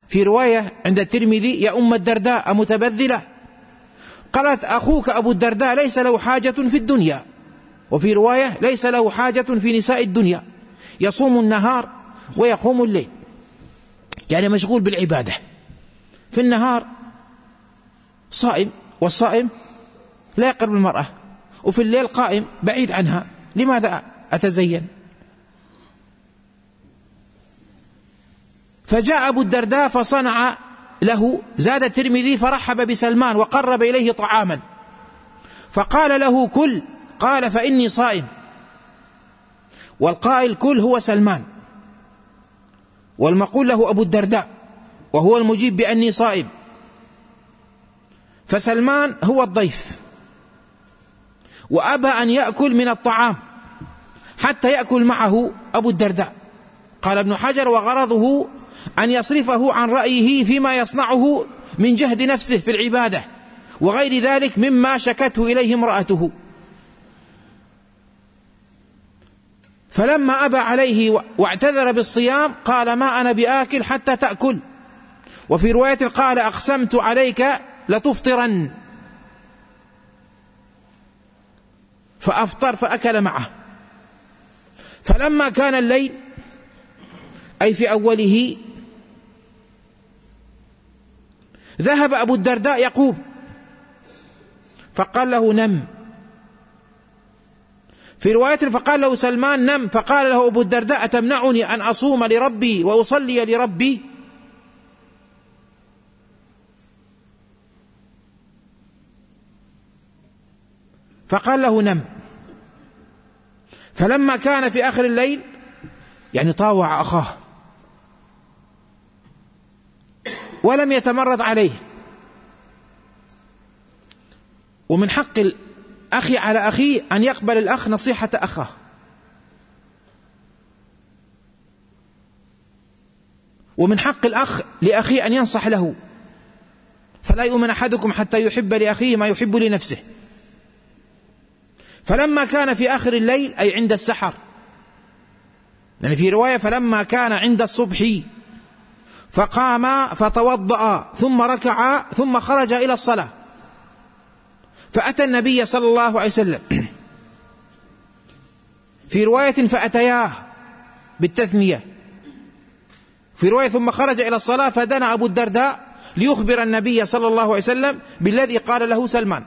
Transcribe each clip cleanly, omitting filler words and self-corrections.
في رواية عند الترمذي: يا أم الدرداء متبذلة؟ قالت: أخوك أبو الدرداء ليس له حاجة في الدنيا. وفي رواية: ليس له حاجة في نساء الدنيا، يصوم النهار ويقوم الليل، يعني مشغول بالعبادة في النهار، صائم، والصائم لا يقرب المرأة، وفي الليل قائم بعيد عنها، لماذا أتزين؟ فجاء أبو الدرداء فصنع له، زاد الترمذي: فرحب بسلمان وقرب إليه طعاما، فقال له: كل. قال: فإني صائم. والقائل كل هو سلمان، والمقول له أبو الدرداء، وهو المجيب بأني صائم. فسلمان هو الضيف، وأبى أن يأكل من الطعام حتى يأكل معه أبو الدرداء. قال ابن حجر: وغرضه أن يصرفه عن رأيه فيما يصنعه من جهد نفسه في العبادة وغير ذلك مما شكته إليه امرأته. فلما أبى عليه واعتذر بالصيام قال: ما أنا بآكل حتى تأكل. وفي رواية قال: أقسمت عليك لتفطرن. فأفطر فأكل معه. فلما كان الليل، أي في أوله، ذهب أبو الدرداء يقوم، فقال له: نم. في رواية فقال له سلمان: نم. فقال له أبو الدرداء: أتمنعني أن أصوم لربي وأصلي لربي؟ فقال له: نم. فلما كان في آخر الليل، يعني طاوع أخاه ولم يتمرد عليه، ومن حق الأخ على أخيه أن يقبل الأخ نصيحة أخاه، ومن حق الأخ لأخيه أن ينصح له، فلا يؤمن أحدكم حتى يحب لأخيه ما يحب لنفسه. فلما كان في آخر الليل، أي عند السحر، يعني في رواية فلما كان عند الصبح، فقام فتوضأ ثم ركع ثم خرج إلى الصلاة، فأتى النبي صلى الله عليه وسلم. في رواية فأتياه بالتثنية. في رواية ثم خرج إلى الصلاة، فدنا أبو الدرداء ليخبر النبي صلى الله عليه وسلم بالذي قال له سلمان،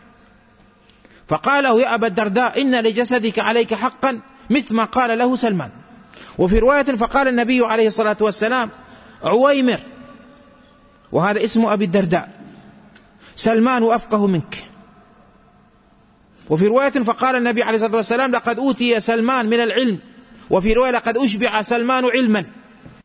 فقال له: يا أبا الدرداء، إن لجسدك عليك حقا مثل ما قال له سلمان. وفي رواية فقال النبي عليه الصلاة والسلام: عويمر، وهذا اسم أبي الدرداء، سلمان أفقه منك. وفي رواية فقال النبي عليه الصلاة والسلام: لقد أوتي سلمان من العلم. وفي رواية: لقد أشبع سلمان علما.